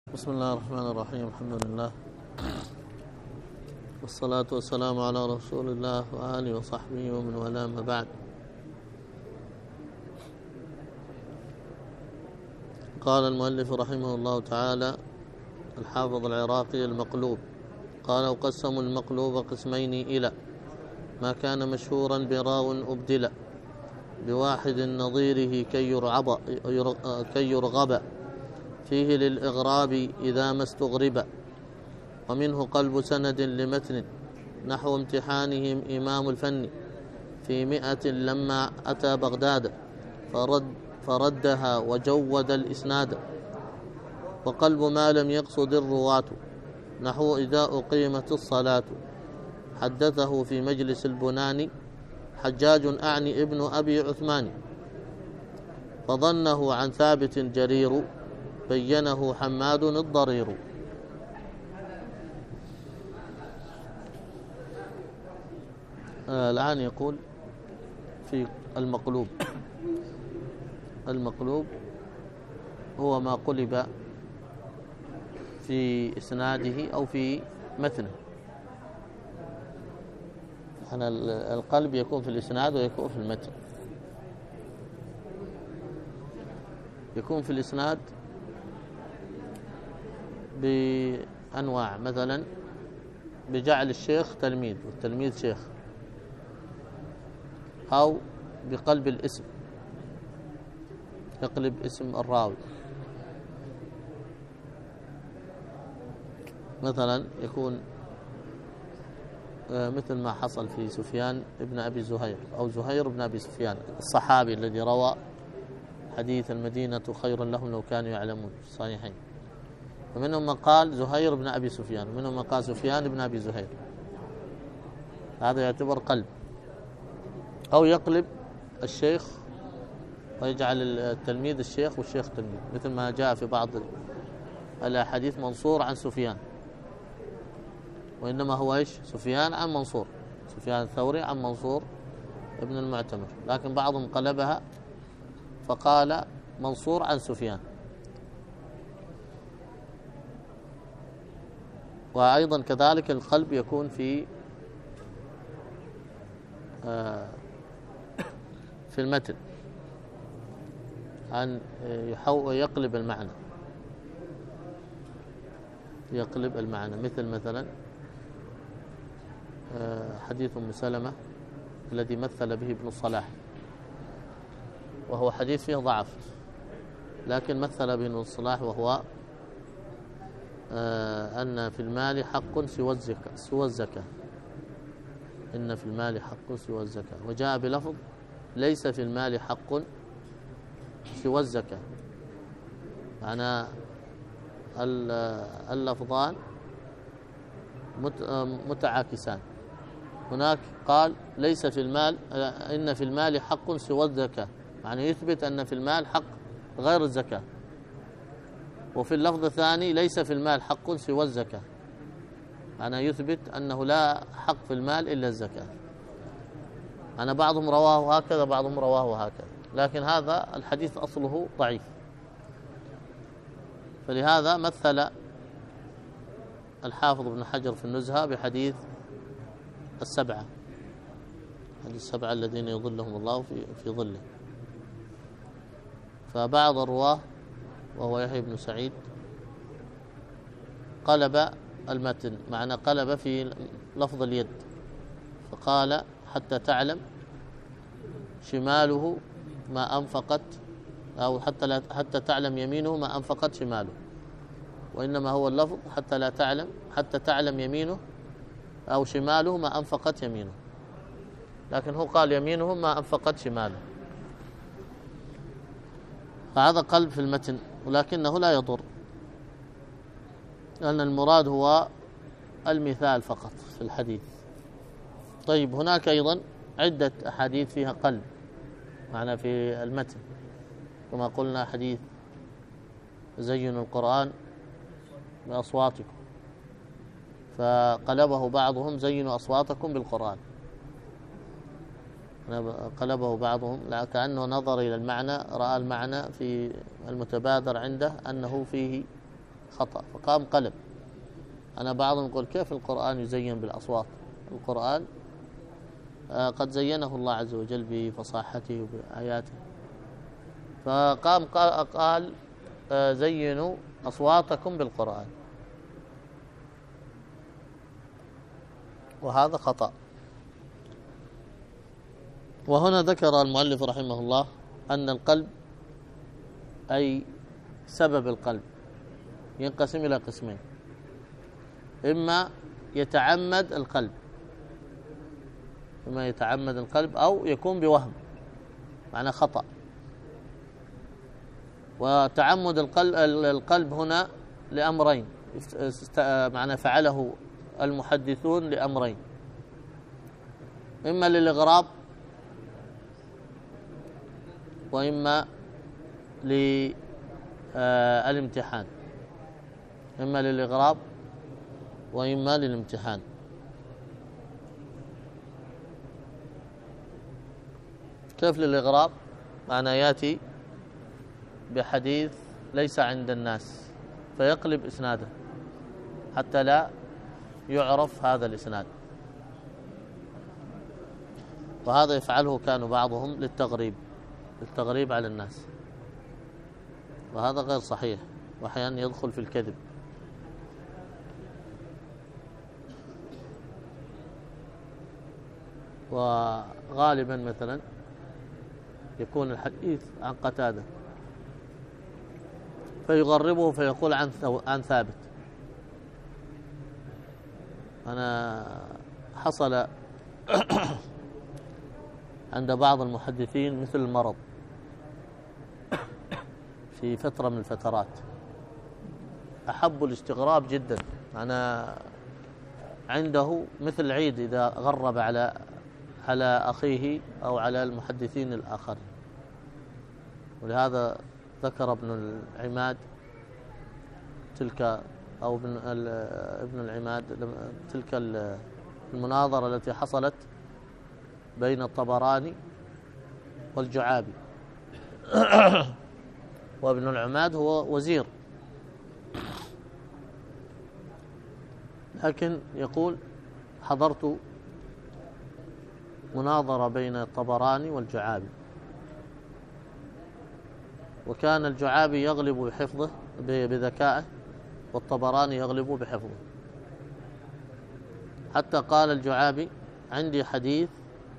بسم الله الرحمن الرحيم. الحمد لله والصلاة والسلام على رسول الله وآله وصحبه ومن والاه، ما بعد. قال المؤلف رحمه الله تعالى الحافظ العراقي: المقلوب. قال: وقسموا المقلوب قسمين إلى ما كان مشهورا براو أبدل بواحد نظيره كي يرغب فيه للإغراب إذا ما استغرب، ومنه قلب سند لمتن نحو امتحانهم إمام الفن في 100 لما أتى بغداد فردها وجود الإسناد، وقلب ما لم يقصد الرواة نحو إذا أقيمت الصلاة حدثه في مجلس البنان حجاج أعني ابن أبي عثمان، فظنه عن ثابت جرير بينه حماد الضرير. الآن يقول في المقلوب هو ما قلب في إسناده أو في متنه. القلب يكون في الإسناد ويكون في المتن. يكون في الإسناد بأنواع، مثلا بجعل الشيخ تلميذ والتلميذ شيخ، أو بقلب الاسم، يقلب اسم الراوي. مثلا يكون مثل ما حصل في سفيان ابن أبي زهير أو زهير بن أبي سفيان الصحابي الذي روى حديث المدينة خير لهم لو كانوا يعلمون في الصحيحين، ومنهم من قال زهير بن أبي سفيان، ومنهم من قال سفيان بن أبي زهير. هذا يعتبر قلب. أو يقلب الشيخ ويجعل التلميذ الشيخ والشيخ تلميذ، مثل ما جاء في بعض الأحاديث منصور عن سفيان، وإنما هو إيش؟ سفيان عن منصور، سفيان الثوري عن منصور ابن المعتمر، لكن بعضهم قلبها فقال منصور عن سفيان. وأيضا كذلك القلب يكون في المتن، أن يقلب المعنى، مثلا حديث أم سلمة الذي مثل به ابن الصلاح، وهو حديث فيه ضعف، لكن مثل به ابن الصلاح وهو أن في المال حق سوى الزكاة، إن في المال حق سوى الزكاة، وجاء بلفظ ليس في المال حق سوى الزكاة، معنى اللفظان متعاكسان. هناك قال ليس في المال، إن في المال حق سوى الزكاة، يعني يثبت أن في المال حق غير الزكاة. وفي اللفظ الثاني ليس في المال حق سوى الزكاة، يعني يثبت أنه لا حق في المال إلا الزكاة. أنا بعضهم رواه هكذا بعضهم رواه هكذا، لكن هذا الحديث أصله ضعيف، فلهذا مثل الحافظ ابن حجر في النزهة بحديث السبعة، حديث السبعة الذين يظلهم الله في ظله. فبعض الرواه وهو يحيى بن سعيد قلب المتن، معنى قلب في لفظ اليد، فقال حتى تعلم شماله ما أنفقت، أو حتى تعلم يمينه ما أنفقت شماله، وإنما هو اللفظ حتى تعلم يمينه أو شماله ما أنفقت يمينه، لكن هو قال يمينه ما أنفقت شماله، فهذا قلب في المتن، ولكنه لا يضر، لأن المراد هو المثال فقط في الحديث. طيب، هناك أيضا عدة أحاديث فيها قلب، معنى في المتن، كما قلنا حديث زينوا القرآن بأصواتكم، فقلبه بعضهم زينوا أصواتكم بالقرآن، قلبه بعضهم كأنه نظر إلى المعنى، رأى المعنى في المتبادر عنده أنه فيه خطأ، فقام قلب. أنا بعضهم يقول كيف القرآن يزين بالأصوات؟ القرآن قد زينه الله عز وجل بفصاحته وبآياته، فقام قال زينوا أصواتكم بالقرآن، وهذا خطأ. وهنا ذكر المؤلف رحمه الله أن القلب أي سبب القلب ينقسم إلى قسمين: إما يتعمد القلب، إما يتعمد القلب أو يكون بوهم، معنى خطأ. وتعمد القلب هنا لأمرين، معنى فعله المحدثون لأمرين: إما للإغراب وإما للامتحان، إما للإغراب وإما للامتحان. كيف للإغراب؟ معنى يأتي بحديث ليس عند الناس فيقلب إسناده حتى لا يعرف هذا الإسناد، وهذا يفعله كانوا بعضهم للتغريب على الناس، وهذا غير صحيح، وأحيانا يدخل في الكذب. وغالبا مثلا يكون الحديث عن قتادة فيغربه فيقول عن ثابت. أنا حصل عند بعض المحدثين مثل المرض في فترة من الفترات، أحبوا الاستغراب جدا. أنا عنده مثل العيد إذا غرب على أخيه أو على المحدثين الآخرين. ولهذا ذكر ابن العماد تلك، أو ابن العماد تلك المناظرة التي حصلت بين الطبراني والجعابي. وابن العماد هو وزير، لكن يقول حضرت مناظرة بين الطبراني والجعابي، وكان الجعابي يغلب بحفظه بذكائه والطبراني يغلب بحفظه، حتى قال الجعابي عندي حديث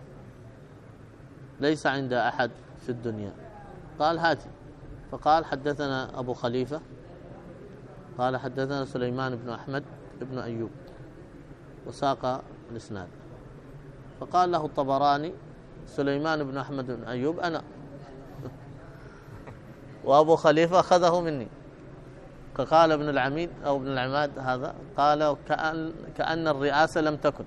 ليس عند أحد في الدنيا. قال هاتي، فقال حدثنا أبو خليفة قال حدثنا سليمان بن أحمد بن أيوب، وساق الإسناد. فقال له الطبراني سليمان بن أحمد بن أيوب أنا، وأبو خليفة أخذه مني. فقال ابن العميد أو ابن العماد هذا قال كأن الرئاسة لم تكن،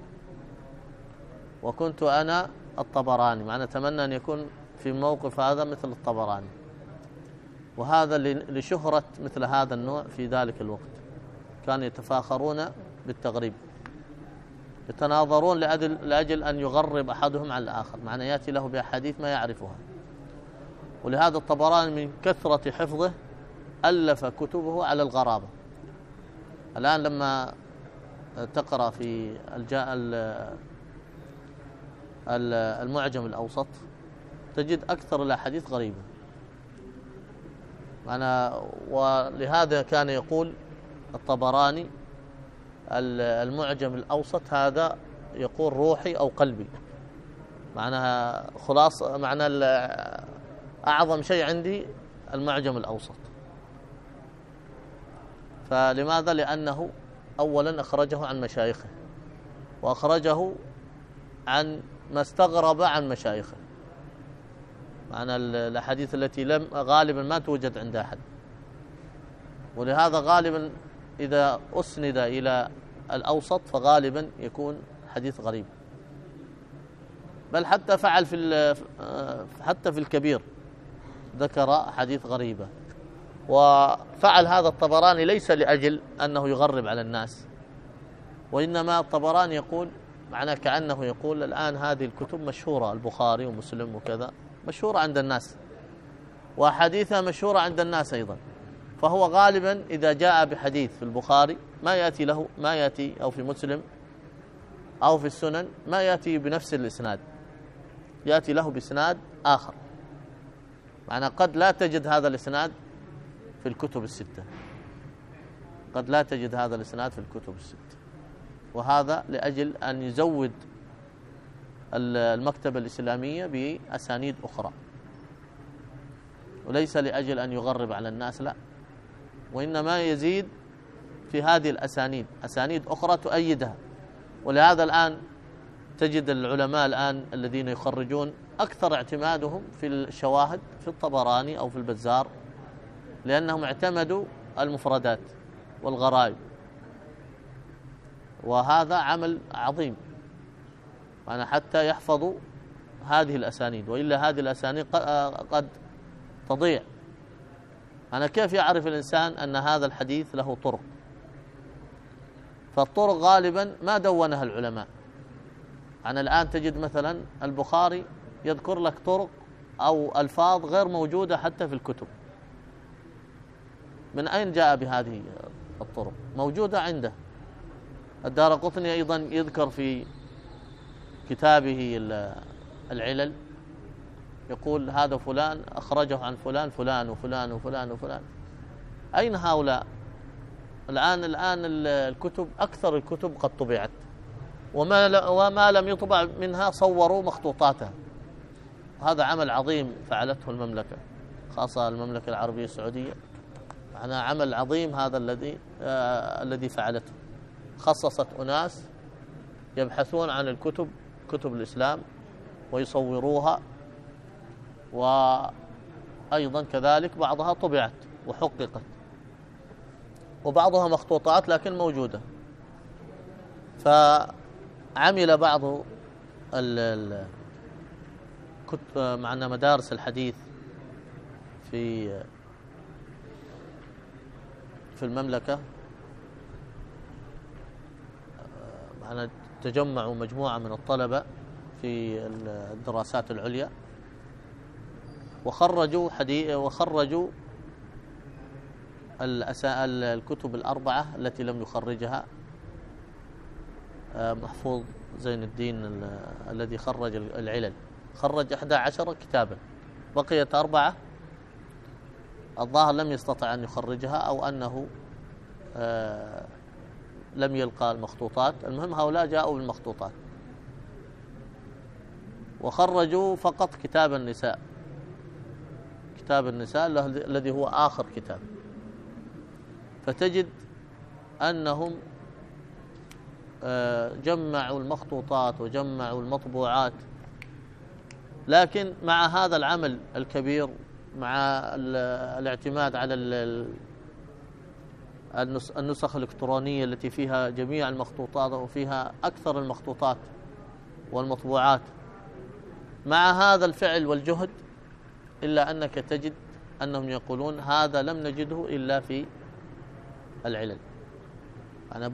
وكنت أنا الطبراني، معنى أتمنى أن يكون في موقف هذا مثل الطبراني. وهذا لشهرة مثل هذا النوع في ذلك الوقت، كانوا يتفاخرون بالتغريب، يتناظرون لأجل أن يغرب أحدهم على الآخر، معنى يأتي له بأحاديث ما يعرفها. ولهذا الطبراني من كثرة حفظه ألف كتبه على الغرابة. الآن لما تقرأ في المعجم الأوسط تجد أكثر الأحاديث غريبة. ولهذا كان يقول الطبراني المعجم الأوسط هذا يقول روحي أو قلبي، معناها خلاص، معنى أعظم شيء عندي المعجم الأوسط. فلماذا؟ لأنه أولا أخرجه عن مشايخه، وأخرجه عن ما استغرب عن مشايخه، معنى الأحاديث التي غالبا ما توجد عند أحد. ولهذا غالبا إذا أسند إلى الأوسط فغالبا يكون حديث غريب. بل حتى فعل حتى في الكبير ذكر حديث غريبة. وفعل هذا الطبراني ليس لأجل أنه يغرب على الناس، وإنما الطبراني يقول معناه كأنه يقول الآن هذه الكتب مشهورة، البخاري ومسلم وكذا مشهورة عند الناس، وأحاديثها مشهورة عند الناس أيضا، فهو غالبا إذا جاء بحديث في البخاري ما يأتي أو في مسلم أو في السنن ما يأتي بنفس الإسناد، يأتي له بإسناد آخر، معنى قد لا تجد هذا الإسناد في الكتب الستة، قد لا تجد هذا الإسناد في الكتب الستة، وهذا لأجل أن يزود المكتبة الإسلامية بأسانيد أخرى، وليس لأجل أن يغرب على الناس، لا، وإنما يزيد في هذه الأسانيد أسانيد أخرى تؤيدها. ولهذا الآن تجد العلماء الآن الذين يخرجون أكثر اعتمادهم في الشواهد في الطبراني أو في البزار، لأنهم اعتمدوا المفردات والغرائب، وهذا عمل عظيم، يعني حتى يحفظوا هذه الأسانيد، وإلا هذه الأسانيد قد تضيع. أنا كيف يعرف الإنسان أن هذا الحديث له طرق؟ فالطرق غالبا ما دونها العلماء. أنا الآن تجد مثلا البخاري يذكر لك طرق أو ألفاظ غير موجودة حتى في الكتب. من أين جاء بهذه الطرق؟ موجودة عنده. الدارقطني أيضا يذكر في كتابه العلل، يقول هذا فلان أخرجه عن فلان فلان وفلان وفلان وفلان. أين هؤلاء؟ الآن الكتب، أكثر الكتب قد طبعت، وما لم يطبع منها صوروا مخطوطاتها. هذا عمل عظيم فعلته المملكة، خاصة المملكة العربية السعودية، يعني عمل عظيم هذا الذي فعلته. خصصت أناس يبحثون عن الكتب، كتب الإسلام، ويصوروها، وأيضا كذلك بعضها طبعت وحققت، وبعضها مخطوطات لكن موجودة. فعمل بعض معنا مدارس الحديث في المملكة، معنا تجمعوا مجموعة من الطلبة في الدراسات العليا، وخرجوا الكتب الأربعة التي لم يخرجها محفوظ زين الدين الذي خرج العلل، خرج 11 كتابا، بقيت 4 الظاهر لم يستطع أن يخرجها، أو أنه لم يلقى المخطوطات. المهم هؤلاء جاءوا بالمخطوطات، وخرجوا فقط كتاب النساء الذي هو آخر كتاب. فتجد أنهم جمعوا المخطوطات وجمعوا المطبوعات، لكن مع هذا العمل الكبير، مع الاعتماد على النسخ الإلكترونية التي فيها جميع المخطوطات وفيها أكثر المخطوطات والمطبوعات، مع هذا الفعل والجهد، إلا أنك تجد أنهم يقولون هذا لم نجده إلا في العلل. أنا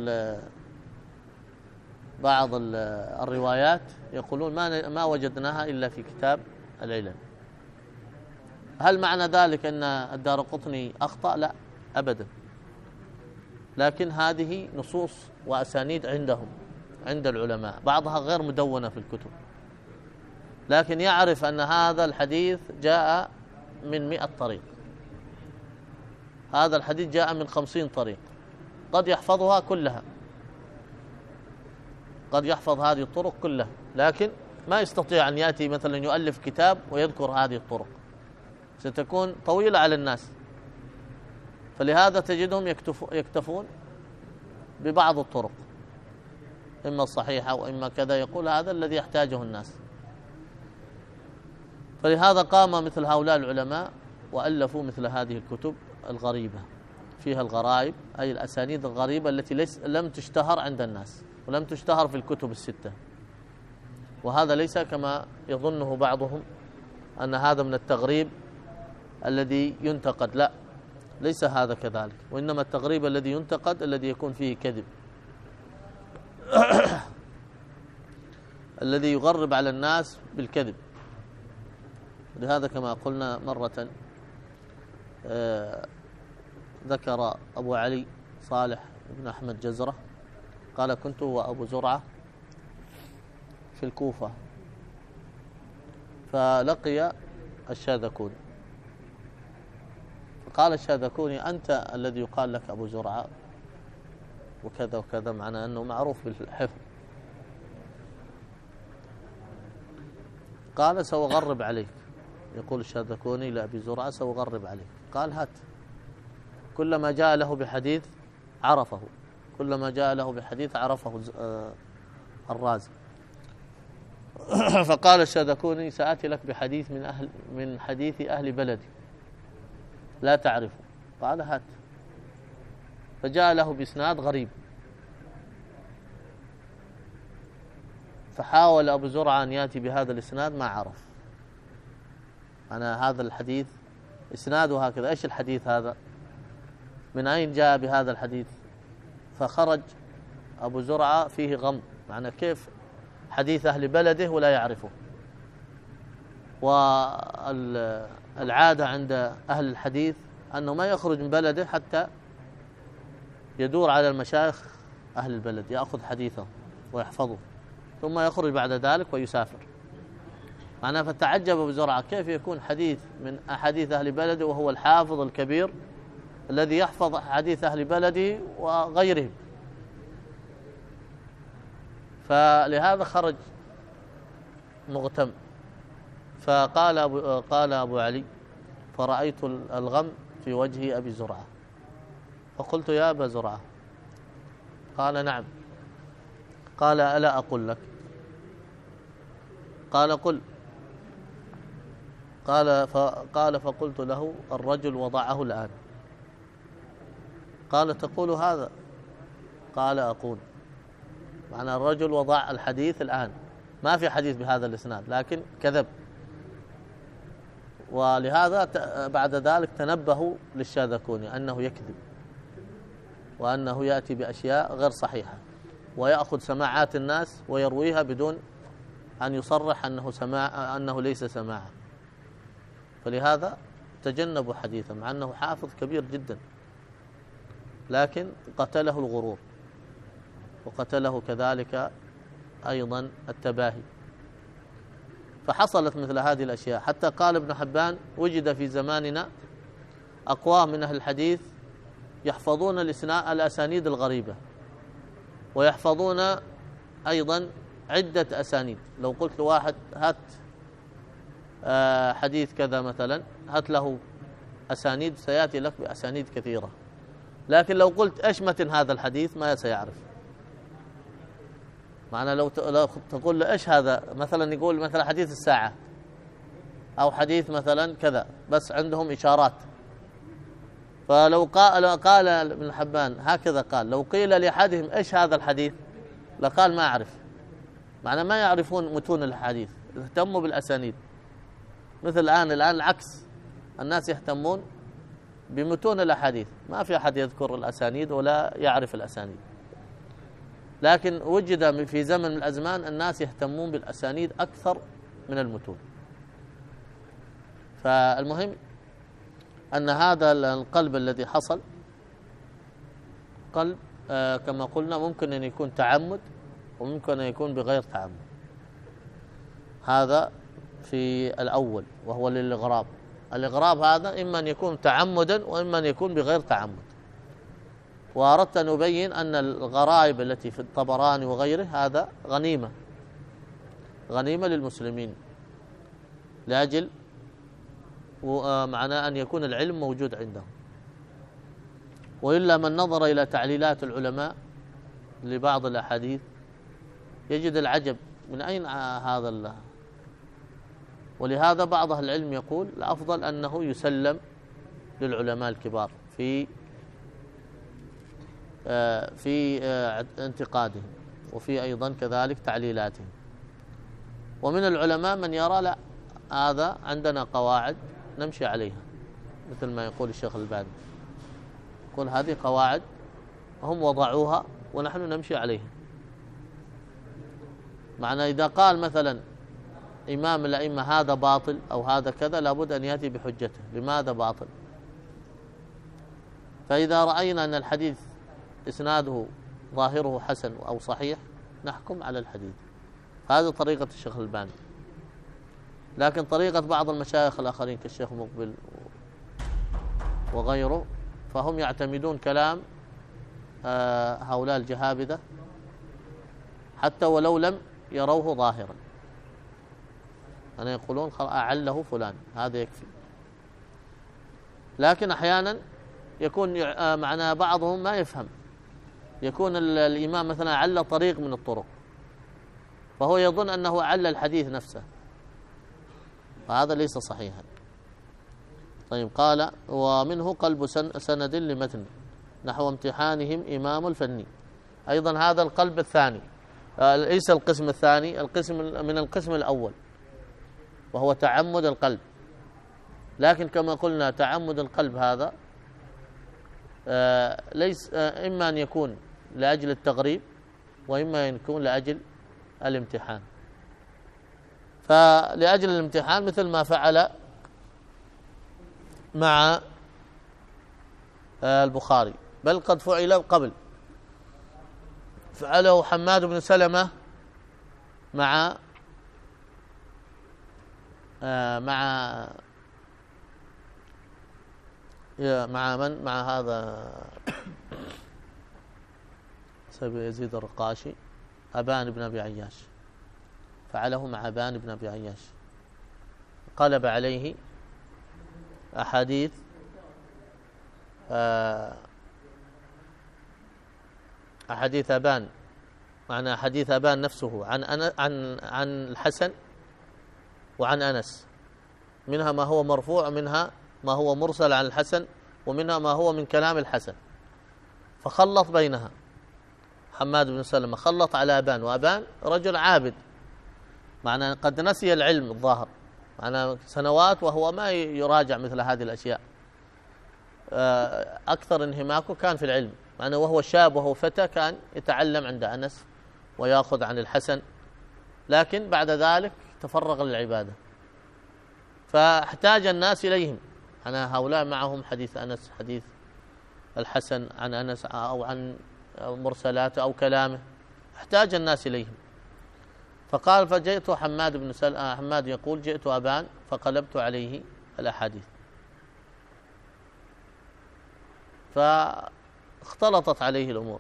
بعض الروايات يقولون ما وجدناها إلا في كتاب العلل. هل معنى ذلك أن الدارقطني أخطأ؟ لا أبدا، لكن هذه نصوص وأسانيد عند العلماء، بعضها غير مدونة في الكتب، لكن يعرف أن هذا الحديث جاء من 100 طريق، هذا الحديث جاء من 50 طريق، قد يحفظها كلها، قد يحفظ هذه الطرق كلها، لكن ما يستطيع أن يأتي مثلا يؤلف كتاب ويذكر هذه الطرق، ستكون طويلة على الناس. فلهذا تجدهم يكتفون ببعض الطرق، إما الصحيحة وإما كذا، يقول هذا الذي يحتاجه الناس. فلهذا قام مثل هؤلاء العلماء وألفوا مثل هذه الكتب الغريبة، فيها الغرائب، أي الأسانيد الغريبة التي لم تشتهر عند الناس ولم تشتهر في الكتب الستة. وهذا ليس كما يظنه بعضهم أن هذا من التغريب الذي ينتقد، لا، ليس هذا كذلك، وإنما التغريب الذي ينتقد الذي يكون فيه كذب الذي يغرب على الناس بالكذب. لهذا كما قلنا مرة، ذكر أبو علي صالح بن أحمد جزرة قال كنت وأبو زرعة في الكوفة فلقي الشاذكوني، فقال الشاذكوني أنت الذي يقال لك أبو زرعة وكذا وكذا، معنى أنه معروف بالحفظ. قال سأغرب عليك، يقول الشاذكوني لأبي زرعة سأغرب عليك. قال هات. كلما جاء له بحديث عرفه، كلما جاء له بحديث عرفه الرازي. فقال الشاذكوني سآتي لك بحديث من حديث أهل بلدي لا تعرفه. قال هات. فجاء له بإسناد غريب، فحاول أبو زرعة أن يأتي بهذا الإسناد ما عرف. أنا هذا الحديث إسناده هكذا، إيش الحديث هذا؟ من أين جاء بهذا الحديث؟ فخرج أبو زرعة فيه غم، معنى كيف حديث أهل بلده ولا يعرفه. والعادة عند أهل الحديث أنه ما يخرج من بلده حتى يدور على المشايخ أهل البلد يأخذ حديثه ويحفظه، ثم يخرج بعد ذلك ويسافر. معناه فتعجب أبو زرعة كيف يكون حديث من أحاديث أهل بلده وهو الحافظ الكبير الذي يحفظ حديث أهل بلده وغيرهم. فلهذا خرج مغتم. قال أبو علي فرأيت الغم في وجه أبي زرعة فقلت يا أبا زرعة. قال نعم. قال ألا أقول لك؟ قال قل. قال فقلت له الرجل وضعه الآن. قال تقول هذا؟ قال أقول. معنى الرجل وضع الحديث الآن، ما في حديث بهذا الإسناد لكن كذب. ولهذا بعد ذلك تنبهوا للشاذكوني أنه يكذب وأنه يأتي بأشياء غير صحيحة ويأخذ سماعات الناس ويرويها بدون أن يصرح أنه ليس سماعا. فلهذا تجنبوا حديثا مع أنه حافظ كبير جدا، لكن قتله الغرور وقتله كذلك أيضا التباهي. فحصلت مثل هذه الأشياء، حتى قال ابن حبان وجد في زماننا أقوام من أهل الحديث يحفظون الأسانيد الغريبة ويحفظون أيضا عدة أسانيد. لو قلت لواحد هات حديث كذا مثلا، هات له أسانيد، سيأتي لك بأسانيد كثيرة، لكن لو قلت إيش متن هذا الحديث ما سيعرف. معنى لو تقول له إيش هذا، مثلا يقول مثلا حديث الساعة أو حديث مثلا كذا، بس عندهم إشارات. فلو قال ابن حبان هكذا قال، لو قيل لأحدهم إيش هذا الحديث لقال ما أعرف. معنى ما يعرفون متون الحديث، يهتموا بالأسانيد. مثل الآن العكس، الناس يهتمون بمتون الأحاديث، ما في أحد يذكر الأسانيد ولا يعرف الأسانيد. لكن وجد في زمن من الأزمان الناس يهتمون بالأسانيد أكثر من المتون. فالمهم أن هذا القلب الذي حصل قلب كما قلنا ممكن أن يكون تعمد وممكن أن يكون بغير تعمد. هذا في الأول وهو للإغراب. الإغراب هذا إما أن يكون تعمدا وإما أن يكون بغير تعمد. وأردت أن أبين أن الغرائب التي في الطبراني وغيره هذا غنيمة للمسلمين، لأجل معناه أن يكون العلم موجود عندهم. وإلا من نظر إلى تعليلات العلماء لبعض الأحاديث يجد العجب من أين هذا الله. ولهذا بعض أهل العلم يقول الأفضل أنه يسلم للعلماء الكبار في انتقادهم وفي أيضا كذلك تعليلاتهم. ومن العلماء من يرى لا، هذا عندنا قواعد نمشي عليها، مثل ما يقول الشيخ الباني، يقول هذه قواعد هم وضعوها ونحن نمشي عليها. معنى إذا قال مثلا إمام الأئمة هذا باطل أو هذا كذا، لابد أن يأتي بحجته. لماذا باطل؟ فإذا رأينا أن الحديث إسناده ظاهره حسن أو صحيح نحكم على الحديث. هذه طريقة الشيخ الألباني. لكن طريقة بعض المشايخ الآخرين كالشيخ مقبل وغيره فهم يعتمدون كلام هؤلاء الجهابذة حتى ولو لم يروه ظاهرا، أنا يقولون أعله فلان هذا يكفي. لكن أحيانا يكون معنى بعضهم ما يفهم، يكون الإمام مثلا عل طريق من الطرق فهو يظن أنه عل الحديث نفسه، وهذا ليس صحيحا. طيب قال ومنه قلب سند لمتن نحو امتحانهم إمام الفني. أيضا هذا القلب الثاني ليس القسم الثاني، القسم من القسم الأول وهو تعمد القلب. لكن كما قلنا تعمد القلب هذا ليس إما أن يكون لأجل التغريب وإما أن يكون لأجل الامتحان. فلأجل الامتحان مثل ما فعل مع البخاري، بل قد فعل قبل، فعله حماد بن سلمة مع من مع هذا يزيد الرقاشي، أبان بن أبي عياش، فعله مع أبان بن أبي عياش، قلب عليه أحاديث أبان، معنى حديث أبان نفسه عن الحسن وعن أنس، منها ما هو مرفوع ومنها ما هو مرسل عن الحسن ومنها ما هو من كلام الحسن، فخلط بينها. حماد بن سلمة خلط على أبان، وأبان رجل عابد، معنى قد نسي العلم الظاهر، معنى سنوات وهو ما يراجع مثل هذه الأشياء، أكثر انهماكه كان في العلم، معنى وهو شاب وهو فتى كان يتعلم عند أنس ويأخذ عن الحسن، لكن بعد ذلك تفرغ للعبادة، فاحتاج الناس إليهم. أنا هؤلاء معهم حديث أنس، حديث الحسن عن أنس أو عن مرسلاته أو كلامه، احتاج الناس إليهم. فقال فجئت حماد بن حماد يقول جئت أبان فقلبت عليه الأحاديث، فاختلطت عليه الأمور،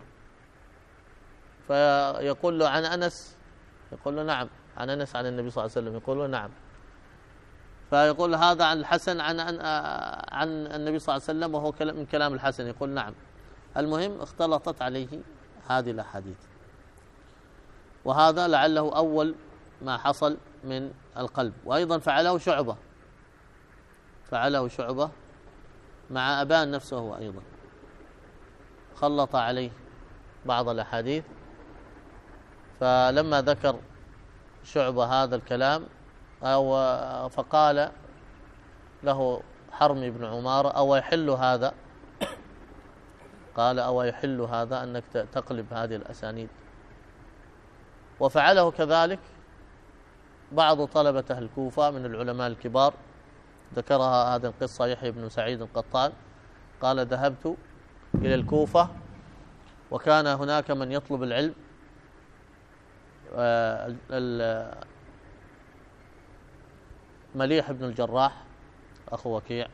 فيقول له عن أنس، يقول له نعم عن أنس عن النبي صلى الله عليه وسلم، يقول له نعم، فيقول هذا عن الحسن عن النبي صلى الله عليه وسلم وهو من كلام الحسن، يقول نعم. المهم اختلطت عليه هذه الأحاديث، وهذا لعله أول ما حصل من القلب. وأيضا فعله شعبة مع أبان نفسه، هو أيضا خلط عليه بعض الأحاديث، فلما ذكر شعبة هذا الكلام فقال له حرمي بن عمارة أو يحل هذا، قال أو يحل هذا أنك تقلب هذه الأسانيد. وفعله كذلك بعض طلبة الكوفة من العلماء الكبار، ذكرها هذه القصة يحيى بن سعيد القطان، قال ذهبت إلى الكوفة وكان هناك من يطلب العلم، مليح بن الجراح أخو وكيع،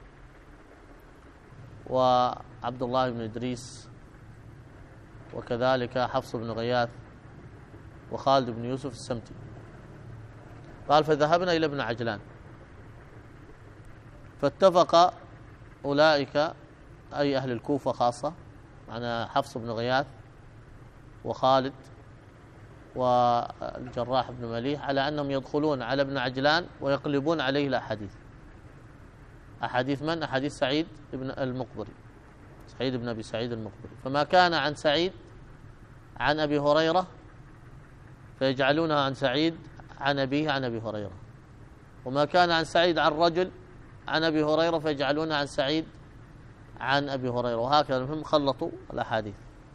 وعبد الله بن إدريس، وكذلك حفص بن غياث، وخالد بن يوسف السمتي. قال فذهبنا إلى ابن عجلان، فاتفق أولئك أي أهل الكوفة خاصة، معنا حفص بن غياث وخالد والجراح بن مليح، على أنهم يدخلون على ابن عجلان ويقلبون عليه الأحاديث. أحاديث من؟ أحاديث سعيد بن المقبري، سعيد بن أبي سعيد المقبري. فما كان عن سعيد عن أبي هريرة فيجعلونها عن سعيد عن أبيه عن أبي هريرة، وما كان عن سعيد عن رجل عن أبي هريرة فيجعلونها عن سعيد عن أبي هريرة، وهكذا. المهم خلطوا الأحاديث.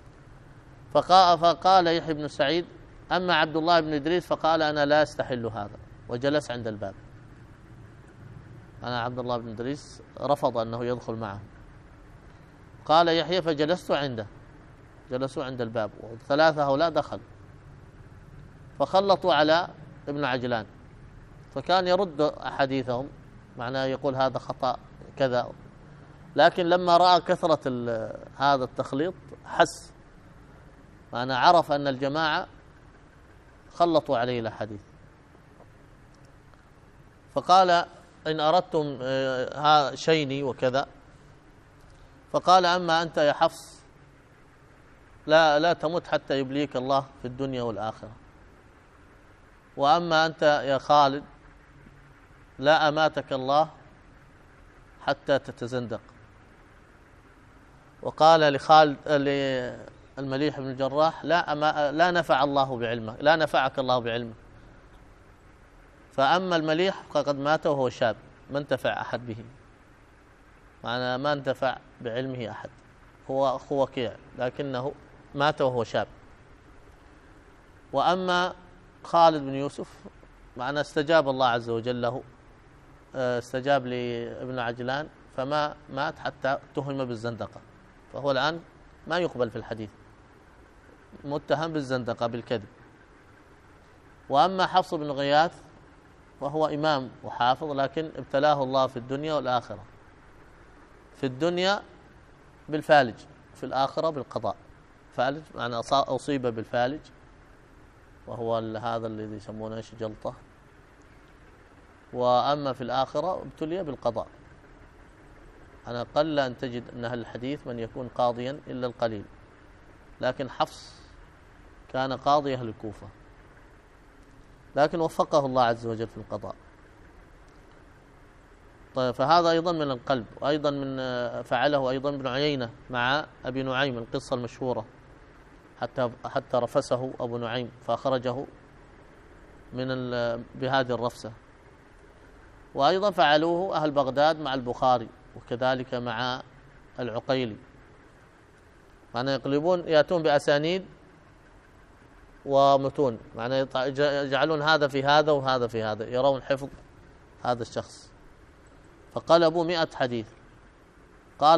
فقال يحيى بن سعيد أما عبد الله بن إدريس فقال أنا لا أستحل هذا، وجلس عند الباب. أنا عبد الله بن إدريس رفض أنه يدخل معه. قال يحيى فجلست عنده، جلسوا عند الباب وثلاثة هؤلاء دخل فخلطوا على ابن عجلان، فكان يرد أحاديثهم، معناه يقول هذا خطأ كذا، لكن لما رأى كثرة هذا التخليط حس، معناه عرف أن الجماعة خلطوا عليه الأحاديث، فقال إن أردتم شيني وكذا، فقال أما أنت يا حفص لا تمت حتى يبليك الله في الدنيا والآخرة، وأما أنت يا خالد لا أماتك الله حتى تتزندق. وقال لخالد للمليح بن الجراح لا نفع الله بعلمه، لا نفعك الله بعلمه، فأما المليح فقد مات وهو شاب ما انتفع أحد به، معنى ما انتفع بعلمه أحد، هو أخو وكيع لكنه مات وهو شاب. وأما خالد بن يوسف معنى استجاب الله عز وجل له، استجاب لابن عجلان فما مات حتى اتهم بالزندقة، فهو الآن ما يقبل في الحديث، متهم بالزندقة بالكذب. وأما حفص بن غياث وهو إمام وحافظ، لكن ابتلاه الله في الدنيا والآخرة، في الدنيا بالفالج، في الآخرة بالقضاء. فالج معنى أصيب بالفالج، وهو هذا الذي يسمونه ايش جلطة. وأما في الآخرة ابتلي بالقضاء. أنا قل أن تجد أن أهل الحديث من يكون قاضيا إلا القليل، لكن حفص كان قاضي أهل الكوفة، لكن وفقه الله عز وجل في القضاء. طيب فهذا أيضا من القلب، وأيضا من فعله أيضا ابن عيينة مع أبي نعيم، القصة المشهورة حتى رفسه أبو نعيم فأخرجه بهذه الرفسة. وأيضا فعلوه أهل بغداد مع البخاري، وكذلك مع العقيلي، معنى يأتون بأسانيد ومتون، معنى يجعلون هذا في هذا وهذا في هذا، يرون حفظ هذا الشخص. فقلبوا 100 حديث. قال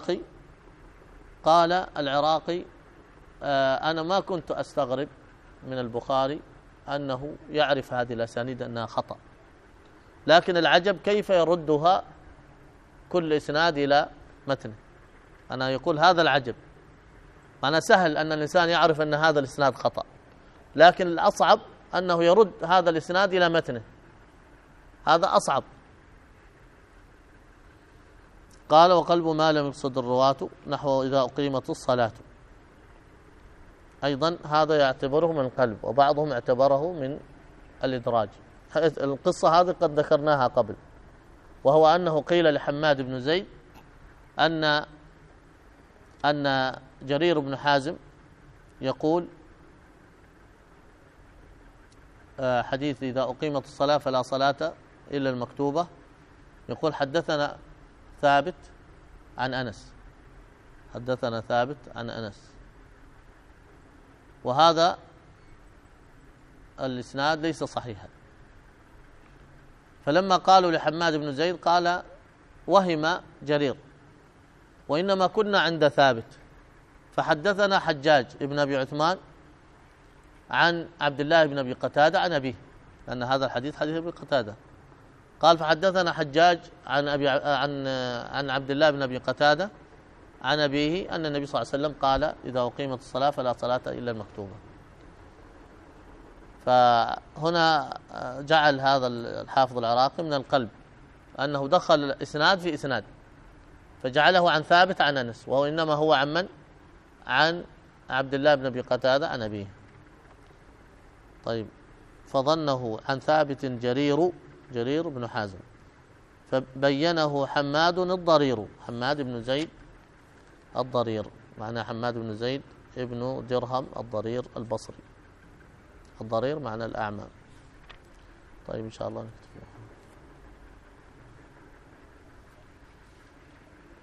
العراقي أنا ما كنت أستغرب من البخاري أنه يعرف هذه الأسانيد أنها خطأ، لكن العجب كيف يردها كل إسناد إلى متنه. أنا يقول هذا العجب، أنا سهل أن الإنسان يعرف أن هذا الإسناد خطأ، لكن الأصعب أنه يرد هذا الإسناد إلى متنه، هذا أصعب. قال وقلب ما لم يقصد الرواة نحو إذا أقيمت الصلاة، أيضا هذا يعتبره من القلب، وبعضهم اعتبره من الإدراج. القصة هذه قد ذكرناها قبل، وهو أنه قيل لحماد بن زيد أن جرير بن حازم يقول حديث إذا أقيمت الصلاة فلا صلاة إلا المكتوبة، يقول حدثنا ثابت عن أنس، حدثنا ثابت عن أنس، وهذا الإسناد ليس صحيحا. فلما قالوا لحماد بن زيد قال وهم جرير، وإنما كنا عند ثابت، فحدثنا حجاج ابن أبي عثمان عن عبد الله بن أبي قتادة عن أبيه، لأن هذا الحديث حديث أبي قتادة. قال فحدثنا حجاج عن عبد الله بن أبي قتادة عن أبيه أن النبي صلى الله عليه وسلم قال إذا أقيمت الصلاة فلا صلاة إلا المكتوبة. فهنا جعل هذا الحافظ العراقي من القلب أنه دخل إسناد في إسناد، فجعله عن ثابت عن أنس، وهو إنما هو عن عبد الله بن أبي قتادة عن أبيه. طيب فظنه عن ثابت جرير بن حازم، فبينه حماد الضرير، حماد بن زيد الضرير، معنى حماد بن زيد ابن درهم الضرير البصري، الضرير معنى الأعمى. طيب إن شاء الله نكتفي.